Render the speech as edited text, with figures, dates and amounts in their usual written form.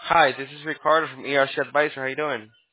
Hi, this is Ricardo from ERC Advisor. How you doing?